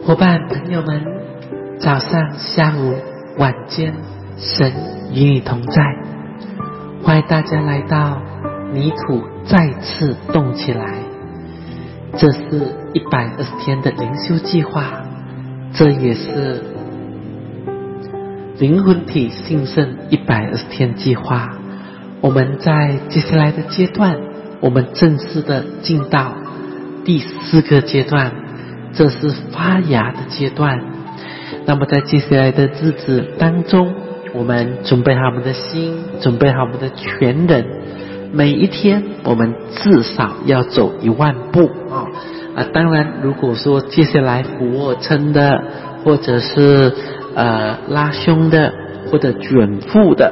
伙伴朋友们，早上、下午、晚间，神与你同在。欢迎大家来到泥土再次动起来。这是120天的灵修计划，这也是灵魂体兴盛120天计划。我们在接下来的阶段，我们正式的进到第4个阶段，这是发芽的阶段。那么在接下来的日子当中，我们准备好我们的心，准备好我们的全人，每一天我们至少要走1万步当然如果说接下来俯卧撑的，或者是拉胸的，或者卷腹的，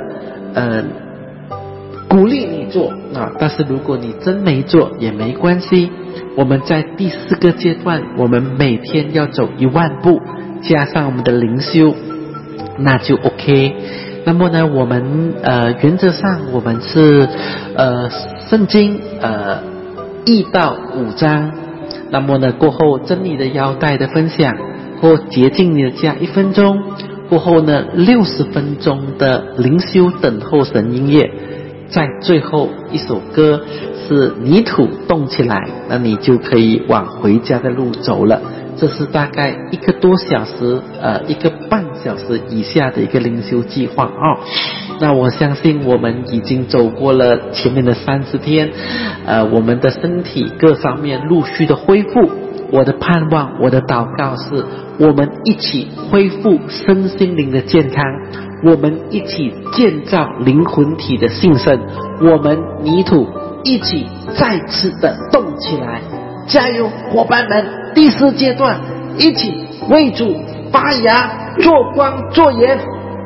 鼓励你做但是如果你真没做也没关系。我们在第4个阶段，我们每天要走1万步，加上我们的灵修，那就 OK。那么呢，我们原则上我们是圣经1到5章，那么呢过后真理的腰带的分享，或洁净你的家1分钟，过后呢60分钟的灵修等候神音乐，在最后一首歌是泥土动起来，那你就可以往回家的路走了。这是大概1个多小时1个半小时以下的一个灵修计划那我相信我们已经走过了前面的30天，我们的身体各方面陆续的恢复。我的盼望，我的祷告是我们一起恢复身心灵的健康，我们一起建造灵魂体的兴盛，我们泥土一起再次的动起来。加油伙伴们，第4阶段一起为主发芽做光做盐。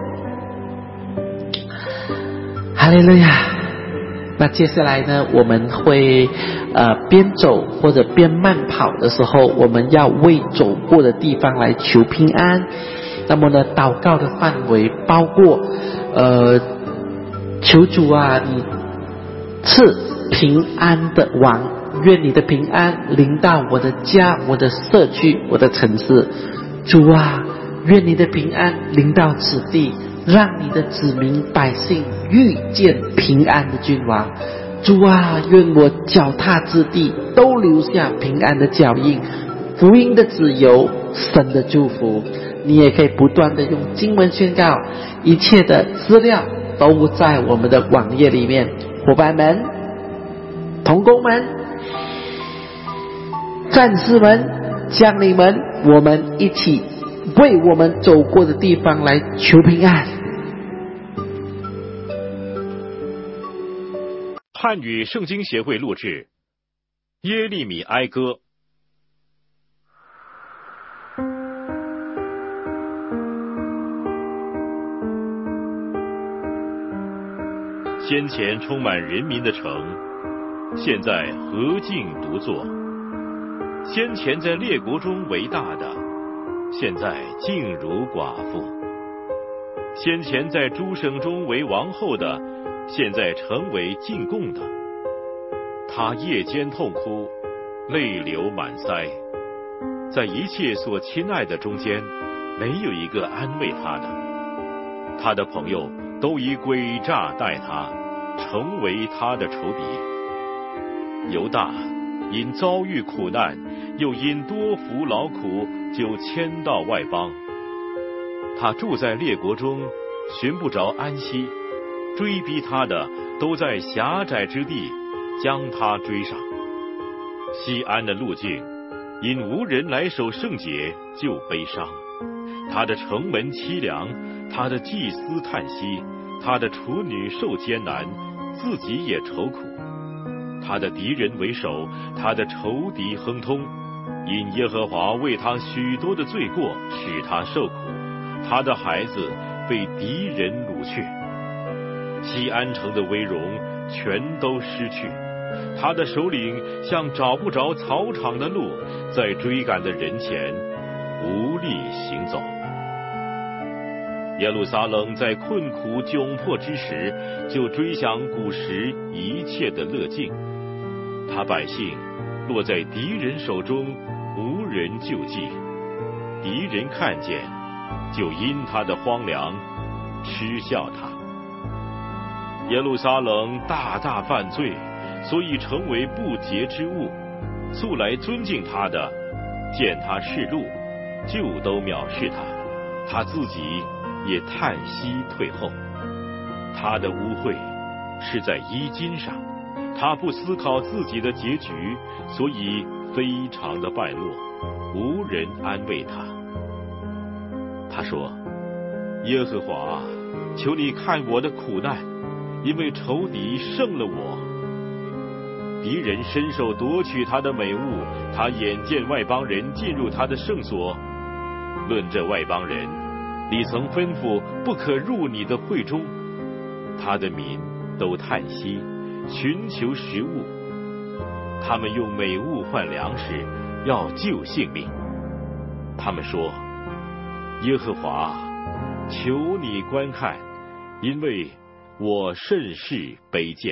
哈利路亚。那接下来呢，我们会边走或者边慢跑的时候，我们要为走过的地方来求平安。那么呢，祷告的范围包括求主你赐平安的王，愿你的平安临到我的家、我的社区、我的城市。主愿你的平安临到此地，让你的子民百姓遇见平安的君王。主愿我脚踏之地都留下平安的脚印，福音的自由，神的祝福。你也可以不断的用经文宣告，一切的资料都在我们的网页里面。伙伴们、同工们、战士们、将领们，我们一起为我们走过的地方来求平安。 汉语圣经协会录制耶利米哀歌。先前充满人民的城，现在何竟独坐；先前在列国中为大的，现在竟如寡妇；先前在诸省中为王后的，现在成为进贡的。他夜间痛哭，泪流满腮，在一切所亲爱的中间，没有一个安慰他的。他的朋友都以诡诈待他，成为他的仇敌。犹大因遭遇苦难，又因多服劳苦，就迁到外邦。他住在列国中，寻不着安息，追逼他的都在狭窄之地，将他追上。西安的路径因无人来守圣节，就悲伤。他的城门凄凉，他的祭司叹息，他的处女受艰难，自己也愁苦。他的敌人为首，他的仇敌亨通，因耶和华为他许多的罪过，使他受苦。他的孩子被敌人掳去，西安城的威荣全都失去。他的首领像找不着草场的鹿，在追赶的人前无力行走。耶路撒冷在困苦窘迫之时，就追想古时一切的乐境。他百姓落在敌人手中，无人救济。 敌人看见，就因他的荒凉嗤笑他。耶路撒冷大大犯罪，所以成为不洁之物。素来尊敬他的，见他示路，就都藐视他，他自己也叹息退后。他的污秽是在衣襟上，他不思考自己的结局，所以非常的败落，无人安慰他。他说：耶和华，求你看我的苦难，因为仇敌胜了我。敌人伸手夺取他的美物，他眼见外邦人进入他的圣所。论这外邦人，你曾吩咐不可入你的会中。他的民都叹息，寻求食物。他们用美物换粮食，要救性命。他们说：耶和华，求你观看，因为我甚是卑贱。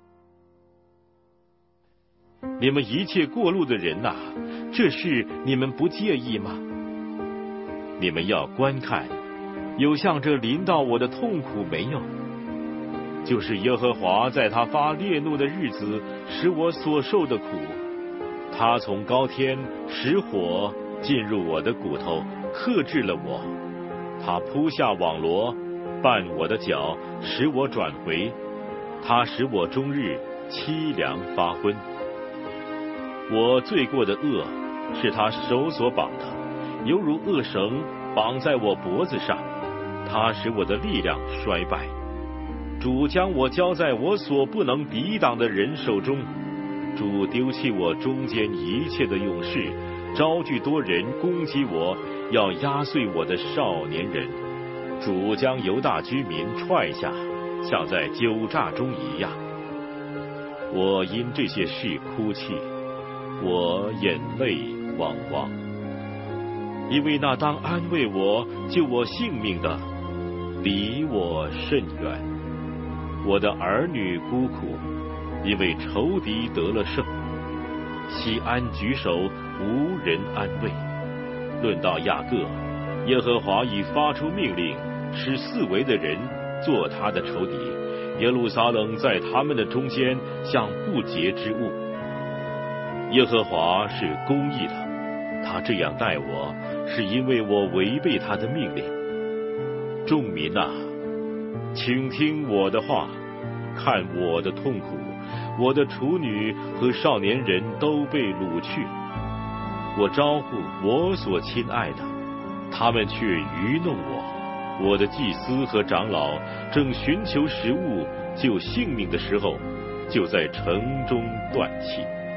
你们一切过路的人哪，这事你们不介意吗？你们要观看，有像这临到我的痛苦没有？就是耶和华在他发烈怒的日子使我所受的苦。他从高天使火进入我的骨头，克制了我。他铺下网罗，绊我的脚，使我转回。他使我终日凄凉发昏。我罪过的恶是他手所绑的，犹如恶绳绑在我脖子上。他使我的力量衰败。主将我交在我所不能抵挡的人手中。主丢弃我中间一切的勇士，招聚多人攻击我，要压碎我的少年人。主将犹大居民踹下，像在酒榨中一样。我因这些事哭泣，我眼泪汪汪，因为那当安慰我救我性命的离我甚远。我的儿女孤苦，因为仇敌得了胜。西安举手，无人安慰。论到雅各，耶和华已发出命令，使四围的人做他的仇敌。耶路撒冷在他们的中间像不洁之物。耶和华是公义的，他这样待我，是因为我违背他的命令。众民啊，请听我的话，看我的痛苦。我的处女和少年人都被掳去。我招呼我所亲爱的，他们却愚弄我。我的祭司和长老正寻求食物救性命的时候，就在城中断气。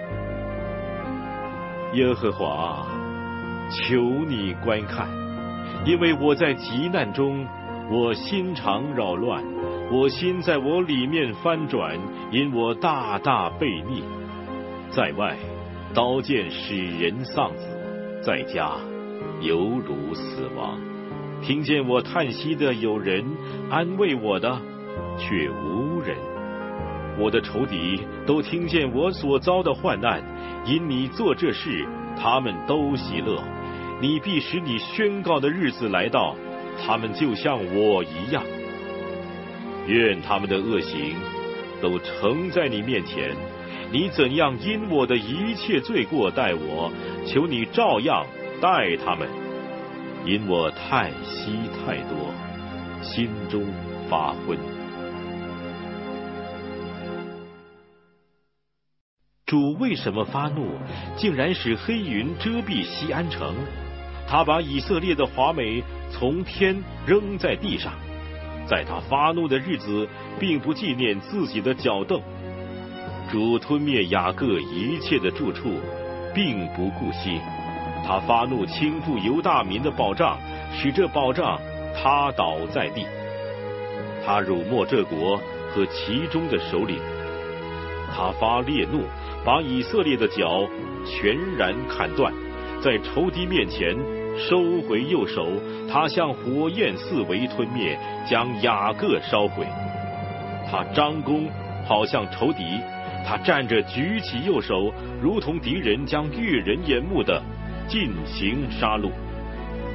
耶和华，求你观看，因为我在急难中，我心肠扰乱，我心在我里面翻转，因我大大悖逆。在外，刀剑使人丧子；在家，犹如死亡。听见我叹息的有人，安慰我的却无人。我的仇敌都听见我所遭的患难，因你做这事，他们都喜乐。你必使你宣告的日子来到，他们就像我一样。愿他们的恶行都呈在你面前，你怎样因我的一切罪过待我，求你照样待他们。因我叹息太多，心中发昏。主为什么发怒，竟然使黑云遮蔽西安城？他把以色列的华美从天扔在地上，在他发怒的日子，并不纪念自己的脚凳。主吞灭雅各一切的住处，并不顾惜。他发怒倾覆犹大民的保障，使这保障塌倒在地。他辱没这国和其中的首领。他发烈怒，把以色列的脚全然砍断，在仇敌面前收回右手。他像火焰四围吞灭，将雅各烧毁。他张弓好像仇敌，他站着举起右手，如同敌人将越人眼目的进行杀戮。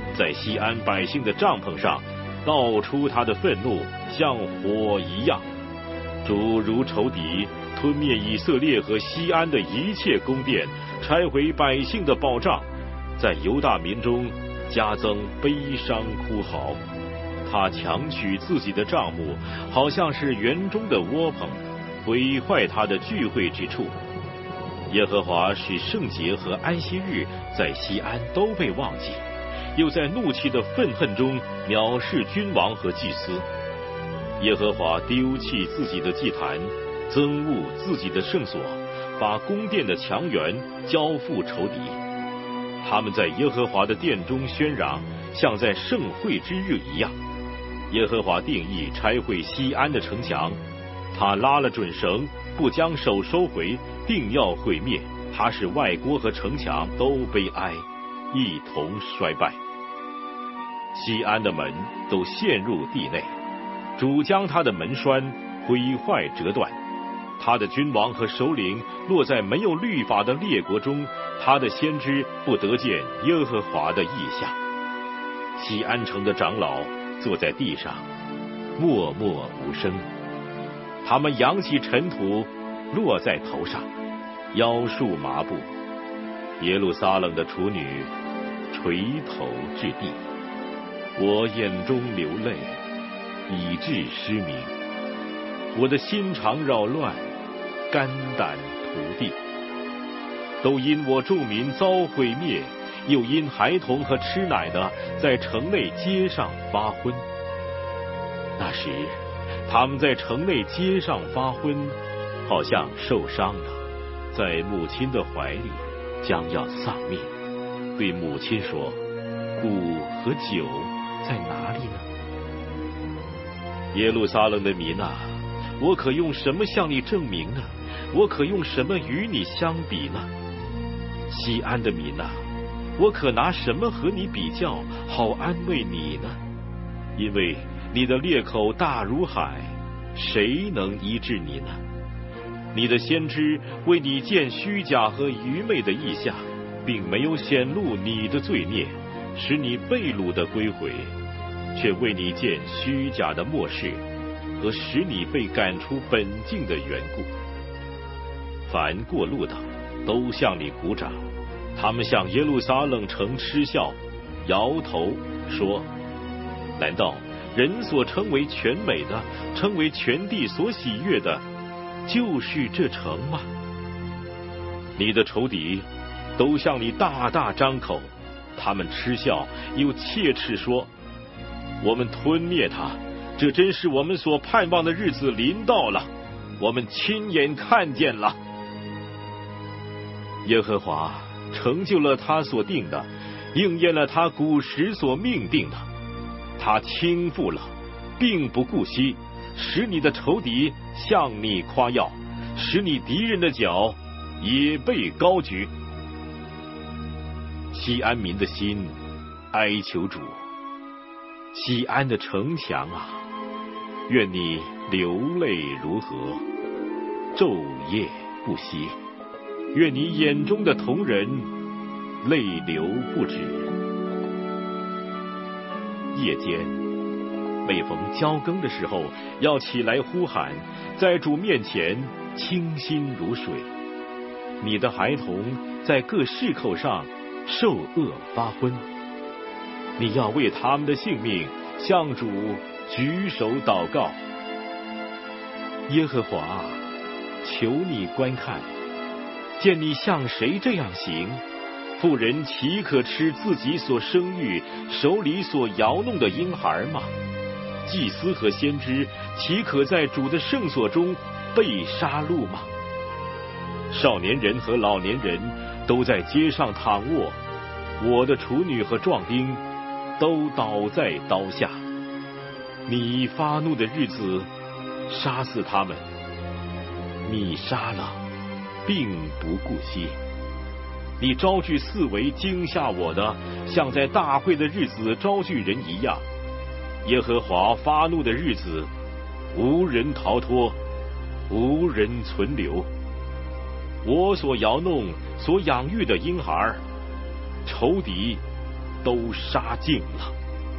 在西安百姓的帐篷上倒出他的愤怒，像火一样。主如仇敌，吞灭以色列和西安的一切宫殿，拆毁百姓的保障，在犹大民中加增悲伤哭嚎。他强取自己的帐幕，好像是园中的窝棚，毁坏他的聚会之处。耶和华使圣节和安息日在西安都被忘记，又在怒气的愤恨中藐视君王和祭司。耶和华丢弃自己的祭坛，憎恶自己的圣所，把宫殿的墙垣交付仇敌。他们在耶和华的殿中喧嚷，像在盛会之日一样。耶和华定义拆毁西安的城墙，他拉了准绳，不将手收回，定要毁灭。他使外郭和城墙都悲哀，一同衰败。西安的门都陷入地内，主将他的门栓毁坏折断。他的君王和首领落在没有律法的列国中，他的先知不得见耶和华的异象。西安城的长老坐在地上，默默无声。他们扬起尘土，落在头上，腰束麻布。耶路撒冷的处女垂头至地，我眼中流泪，以致失明。我的心肠扰乱，肝胆涂地。都因我众民遭毁灭，又因孩童和吃奶的在城内街上发昏。那时他们在城内街上发昏，好像受伤了，在母亲的怀里将要丧命。对母亲说，骨和酒在哪里呢？耶路撒冷的民啊，我可用什么向你证明呢？我可用什么与你相比呢？西安的民啊，我可拿什么和你比较，好安慰你呢？因为你的裂口大如海，谁能医治你呢？你的先知为你见虚假和愚昧的异象，并没有显露你的罪孽，使你被掳的归回，却为你见虚假的末世和使你被赶出本境的缘故。凡过路的都向你鼓掌，他们向耶路撒冷城嗤笑，摇头说，难道人所称为全美的，称为全地所喜悦的，就是这城吗？你的仇敌都向你大大张口，他们嗤笑又切齿说，我们吞灭他，这真是我们所盼望的日子临到了，我们亲眼看见了。耶和华成就了他所定的，应验了他古时所命定的。他倾覆了，并不顾惜，使你的仇敌向你夸耀，使你敌人的脚也被高举。西安民的心哀求主，西安的城墙啊，愿你流泪如河，昼夜不息。愿你眼中的瞳人泪流不止。夜间每逢交更的时候，要起来呼喊，在主面前清心如水。你的孩童在各市口上受饿发昏，你要为他们的性命向主举手祷告。耶和华，求你观看，见你向谁这样行？妇人岂可吃自己所生育、手里所摇弄的婴孩吗？祭司和先知岂可在主的圣所中被杀戮吗？少年人和老年人都在街上躺卧，我的处女和壮丁都倒在刀下。你发怒的日子，杀死他们，你杀了，并不顾惜。你招聚四围惊吓我的，像在大会的日子招聚人一样。耶和华发怒的日子，无人逃脱，无人存留。我所摇弄、所养育的婴孩，仇敌都杀尽了。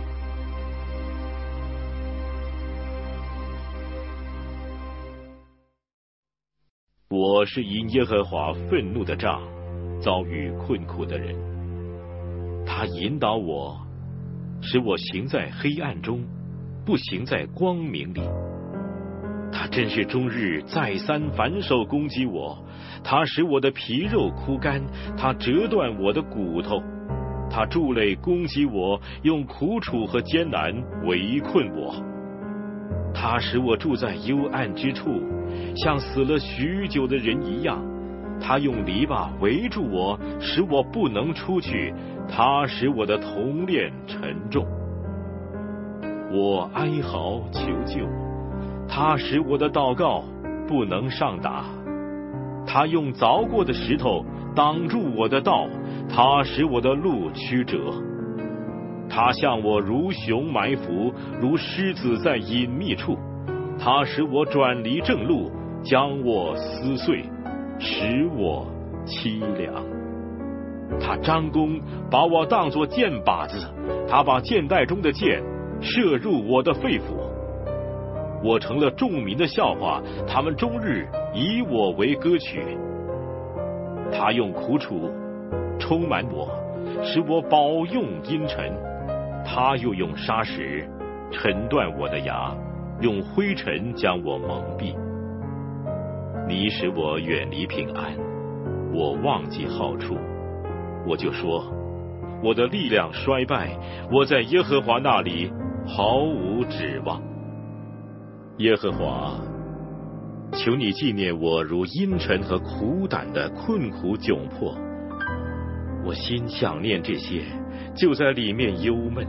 我是因耶和华愤怒的杖遭遇困苦的人，他引导我，使我行在黑暗中，不行在光明里。他真是终日再三反手攻击我，他使我的皮肉枯干，他折断我的骨头，他筑垒攻击我，用苦楚和艰难围困我。他使我住在幽暗之处，像死了许久的人一样。他用篱笆围住我，使我不能出去。他使我的铜链沉重。我哀嚎求救，他使我的祷告不能上达。他用凿过的石头挡住我的道，他使我的路曲折。他向我如熊埋伏，如狮子在隐秘处。他使我转离正路，将我撕碎，使我凄凉。他张弓，把我当作箭靶子，他把箭袋中的箭射入我的肺腑。我成了众民的笑话，他们终日以我为歌曲。他用苦楚充满我，使我饱用阴沉。他又用砂石沉断我的牙，用灰尘将我蒙蔽。你使我远离平安，我忘记好处。我就说，我的力量衰败，我在耶和华那里毫无指望。耶和华，求你纪念我如阴沉和苦胆的困苦窘迫。我心想念这些，就在里面忧闷。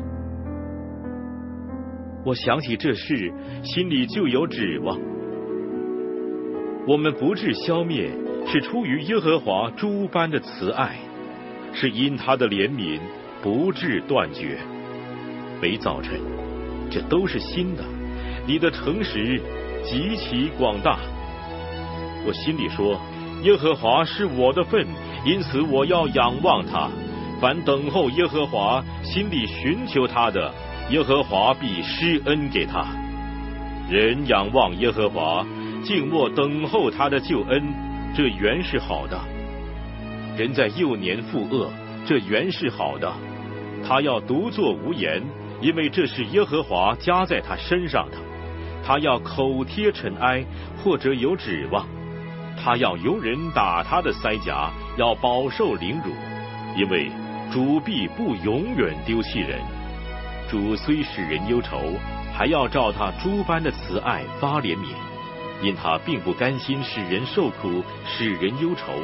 我想起这事，心里就有指望。我们不致消灭，是出于耶和华诸般的慈爱，是因他的怜悯不致断绝。每早晨，这都是新的，你的诚实极其广大。我心里说，耶和华是我的份，因此我要仰望他。凡等候耶和华，心里寻求他的，耶和华必施恩给他。人仰望耶和华，静默等候他的救恩，这原是好的。人在幼年负恶，这原是好的。他要独坐无言，因为这是耶和华加在他身上的。他要口贴尘埃，或者有指望。他要由人打他的腮颊，要饱受凌辱，因为主必不永远丢弃人。主虽使人忧愁，还要照他诸般的慈爱发怜悯，因他并不甘心使人受苦，使人忧愁。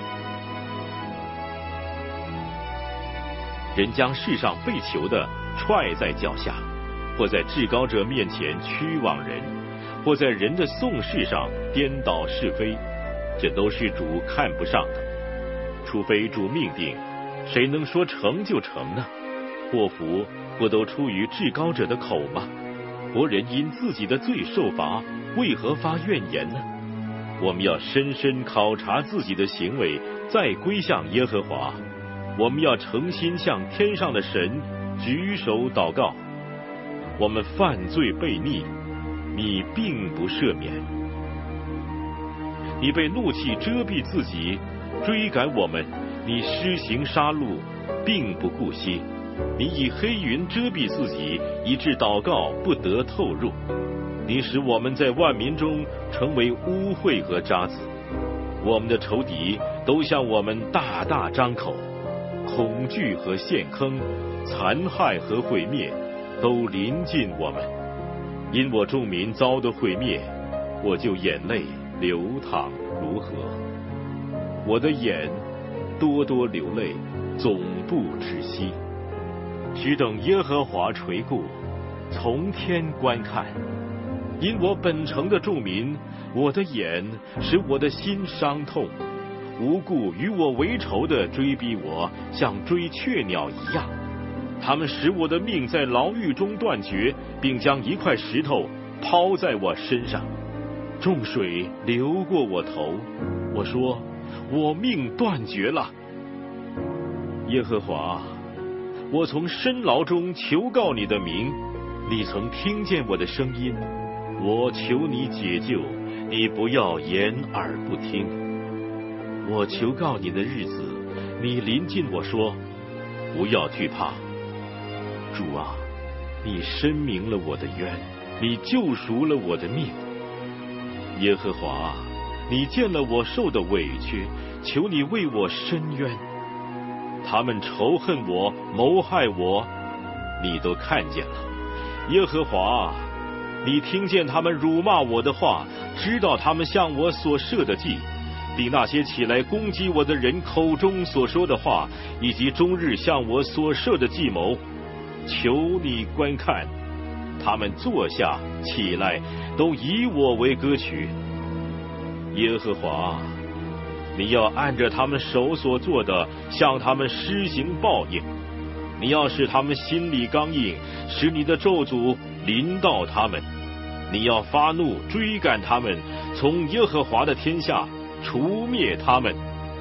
人将世上被囚的踹在脚下，或在至高者面前屈枉人，或在人的讼事上颠倒是非，这都是主看不上的。除非主命定，谁能说成就成呢？祸福不都出于至高者的口吗？活人因自己的罪受罚，为何发怨言呢？我们要深深考察自己的行为，再归向耶和华。我们要诚心向天上的神举手祷告。我们犯罪悖逆，你并不赦免。你被怒气遮蔽自己，追赶我们，你施行杀戮，并不顾惜。你以黑云遮蔽自己，以致祷告不得透入。你使我们在万民中成为污秽和渣滓，我们的仇敌都向我们大大张口。恐惧和陷坑，残害和毁灭都临近我们。因我众民遭的毁灭，我就眼泪流淌如河。我的眼多多流泪，总不止息。只等耶和华垂顾，从天观看。因我本城的众民，我的眼使我的心伤痛。无故与我为仇的追逼我，像追雀鸟一样。他们使我的命在牢狱中断绝，并将一块石头抛在我身上。众水流过我头，我说，我命断绝了。耶和华， 我从深牢中求告你的名，你曾听见我的声音，我求你解救，你不要掩耳不听。我求告你的日子，你临近我说，不要惧怕。主啊，你申明了我的冤，你救赎了我的命。耶和华啊，你见了我受的委屈，求你为我伸冤。他们仇恨我，谋害我，你都看见了。耶和华啊，你听见他们辱骂我的话，知道他们向我所设的计，并那些起来攻击我的人口中所说的话，以及终日向我所设的计谋。求你观看，他们坐下起来，都以我为歌曲。耶和华，你要按着他们手所做的，向他们施行报应。你要使他们心里刚硬，使你的咒诅临到他们。你要发怒追赶他们，从耶和华的天下除灭他们。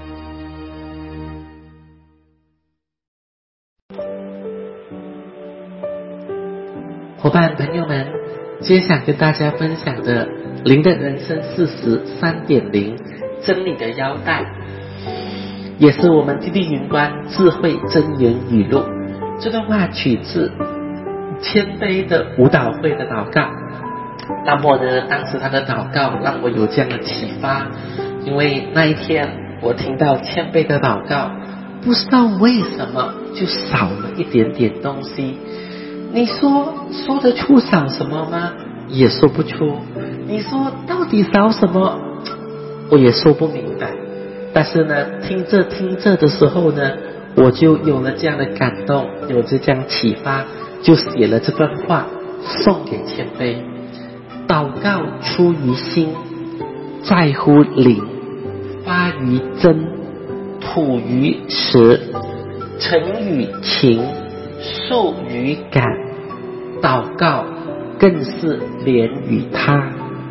伙伴朋友们，今天想跟大家分享的灵的人生40 3.0 真理的腰带，也是我们基地云端智慧真言语录。这段话取自谦卑的舞蹈会的祷告。那么呢，当时他的祷告让我有这样的启发，因为那一天我听到谦卑的祷告，不知道为什么就少了一点点东西。你说得出少什么吗？也说不出。你说到底少什么？我也说不明白。但是呢，听着的时候呢，我就有了这样的感动，有着这样启发，就写了这段话送给谦卑。祷告出于心，在乎灵，发于真，吐于实，诚于情，述于感。祷告更是连于他，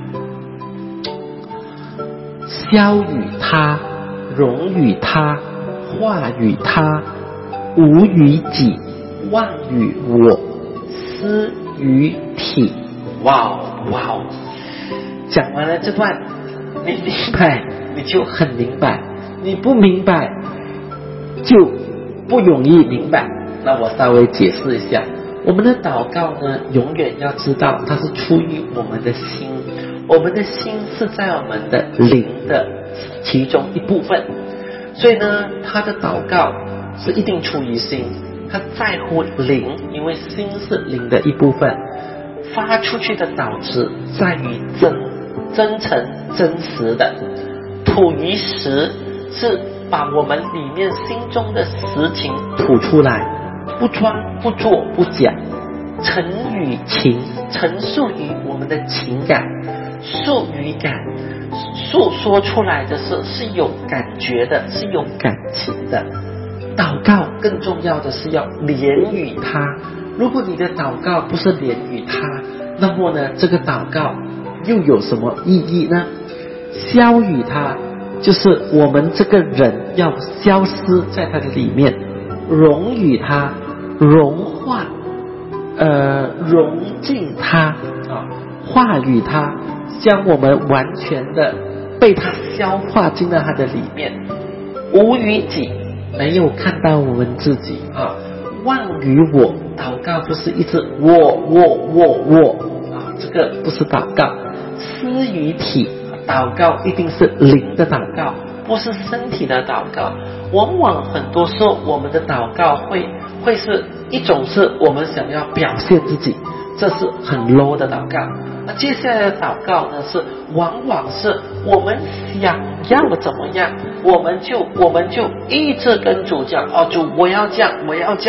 消与他，容与他，化与他，无于己，忘于我，思于体。哇哦！讲完了这段，你明白你就很明白，你不明白就不容易明白。那我稍微解释一下，我们的祷告呢，永远要知道它是出于我们的心，我们的心是在我们的灵的其中一部分，所以呢，他的祷告是一定出于心，他在乎灵，因为心是灵的一部分。发出去的祷词在于真诚真实的，吐于实是把我们里面心中的实情吐出来，不装不做不假。陈于情，陈述于我们的情感，述于感，诉说出来的是有感觉的，是有感情的。祷告更重要的是要连于他，如果你的祷告不是连于他，那么呢，这个祷告又有什么意义呢？消于他，就是我们这个人要消失在他的里面，融于他，融化融进他化于他，将我们完全的被他消化进到他的里面，无于己，没有看到我们自己忘于我，祷告不是一直我这个不是祷告。思于体，祷告一定是灵的祷告，不是身体的祷告。往往很多时候我们的祷告会是一种是我们想要表现自己，这是很 low 的祷告。那接下来的祷告呢，是往往是我们想要怎么样，我们就一直跟主讲主，我要这样，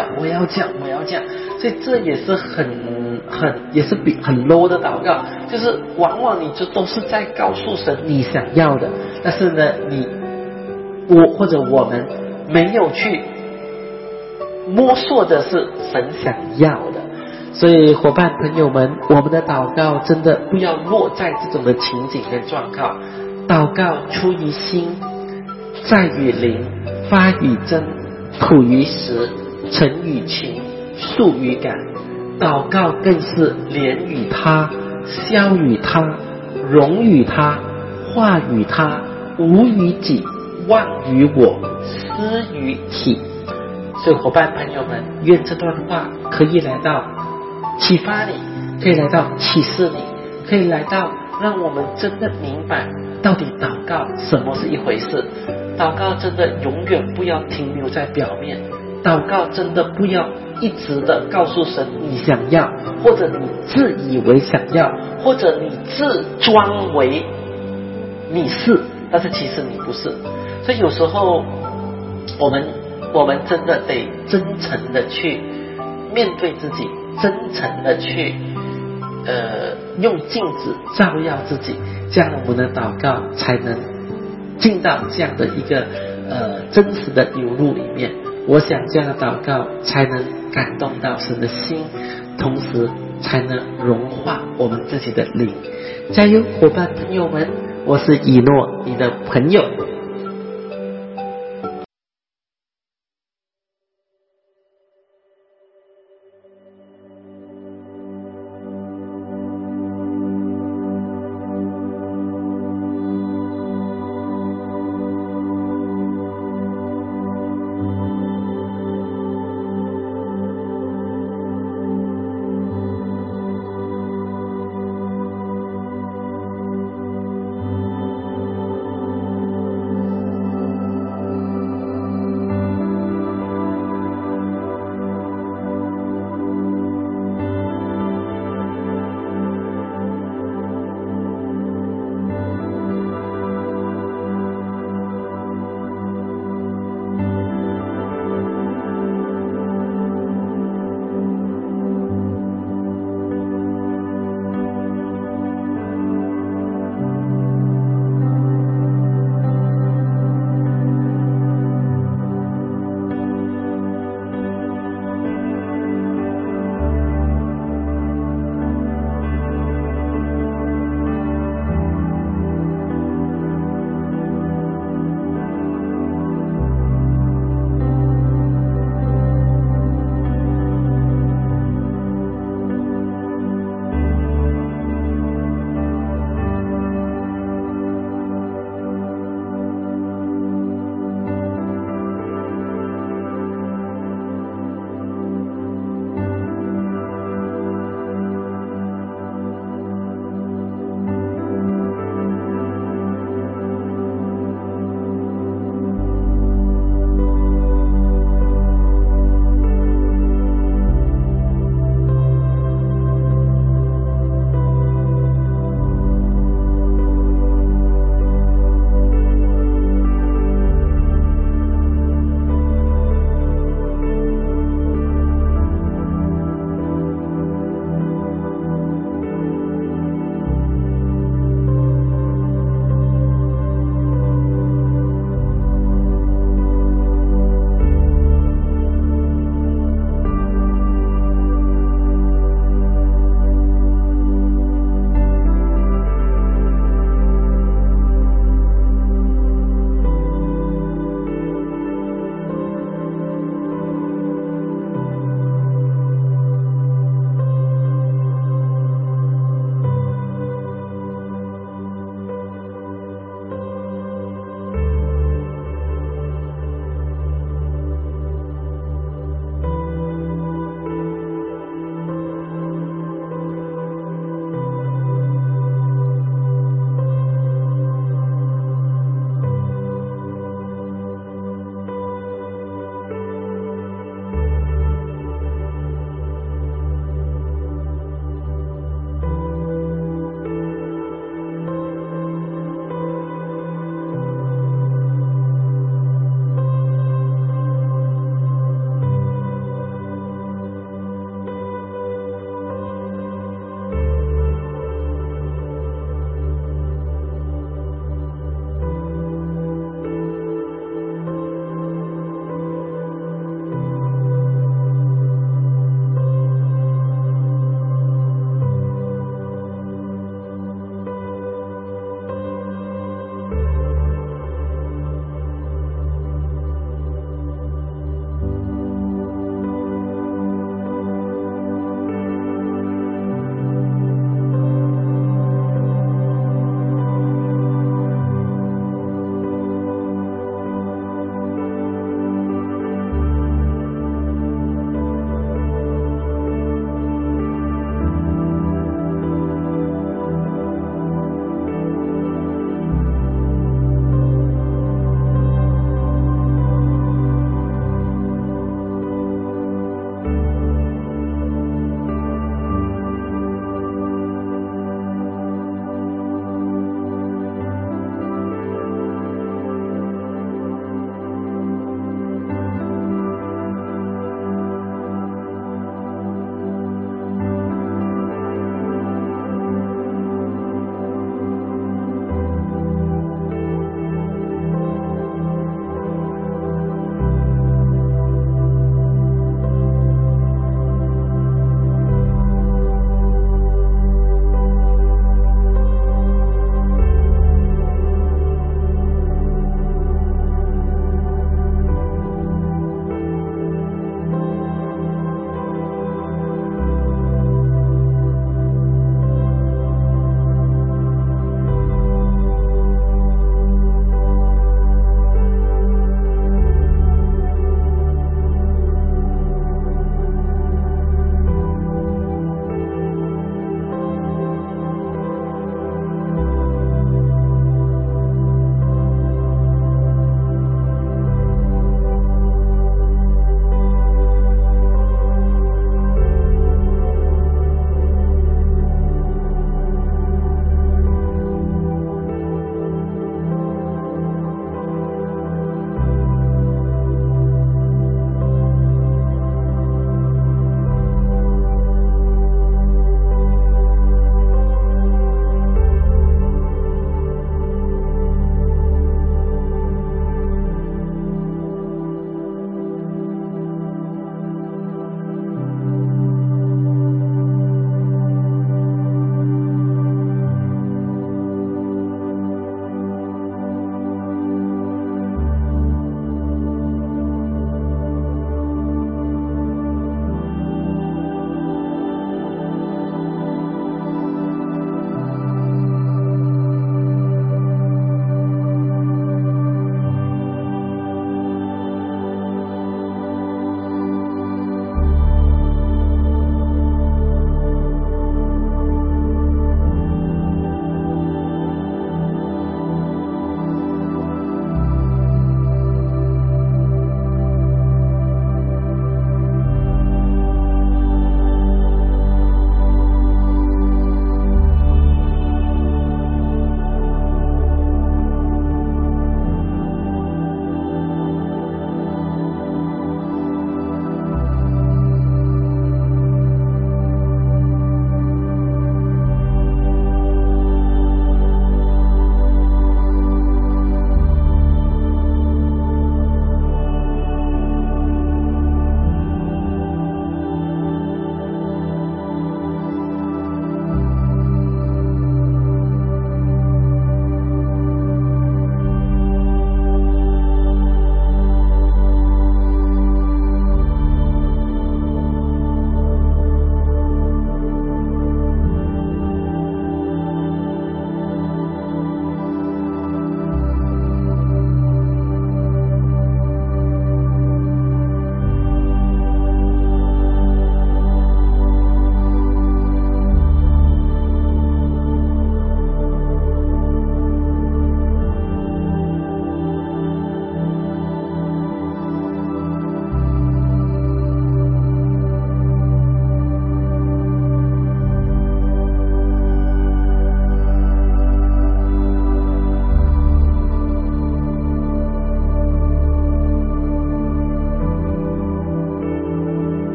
所以这也是也是很 low 的祷告，就是往往你都是在告诉神你想要的，但是呢，我们没有去摸索的是神想要的。所以伙伴朋友们，我们的祷告真的不要落在这种的情景跟状况。祷告出于心，在于灵，发于真，吐于实， 诚与情，素与感。祷告更是怜与他，笑与他，容与他，化与他，无于己，忘于我，失于体。所以伙伴朋友们，愿这段话可以来到启发你，可以来到启示你，可以来到让我们真的明白到底祷告什么是一回事。祷告真的永远不要停留在表面，祷告真的不要一直的告诉神你想要，或者你自以为想要，或者你自装为你是，但是其实你不是。所以有时候我们真的得真诚的去面对自己，真诚的去用镜子照耀自己，这样我们的祷告才能进到这样的一个真实的流露里面。我想这样的祷告才能感动到神的心，同时才能融化我们自己的灵。加油伙伴朋友们，我是以诺，你的朋友。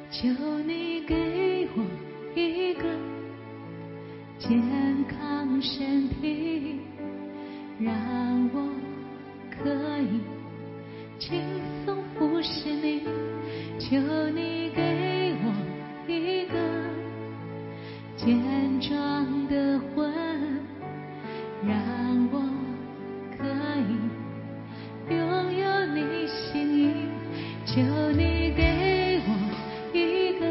求你给我一个健康身体，让我可以轻松服侍你。求你给我一个健壮的魂，让我可以拥有你心意。求你给我一个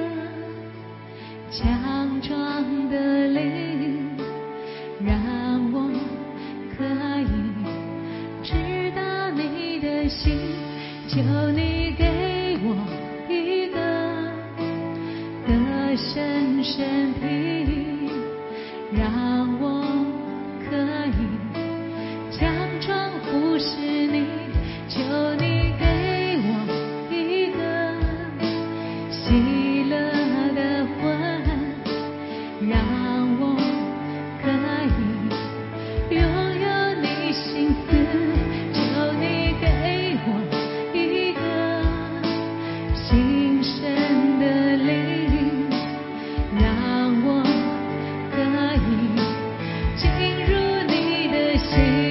强壮的灵，让我可以知道你的心。求你给我一个得胜身体，让我可以强壮服侍你。求你给我一个喜乐的魂，让我可以拥有你心思。求你给我一个新生的灵，让我可以进入你的心。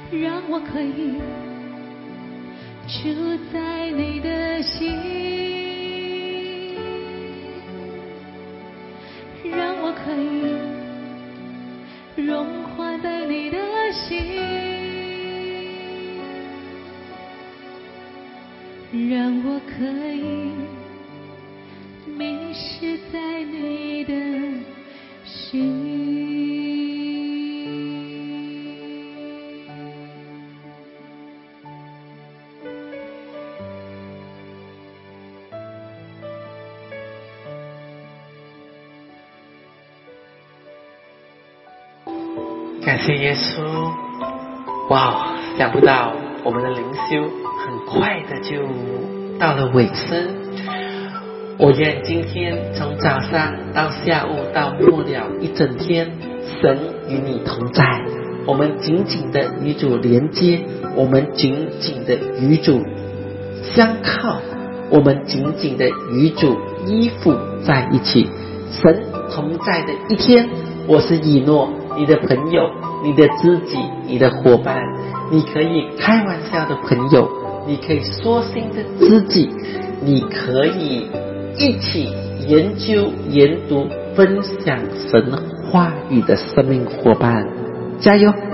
让我可以住在你的心，让我可以融化在你的心，让我可以迷失在你的心。 感谢耶稣！哇，想不到我们的灵修很快的就到了尾声。我愿今天从早上到下午到末了一整天，神与你同在，我们紧紧的与主连接，我们紧紧的与主相靠，我们紧紧的与主依附在一起。神同在的一天，我是以诺，你的朋友，你的知己，你的伙伴，你可以开玩笑的朋友，你可以说心的知己，你可以一起研究研读分享神话语的生命伙伴。加油！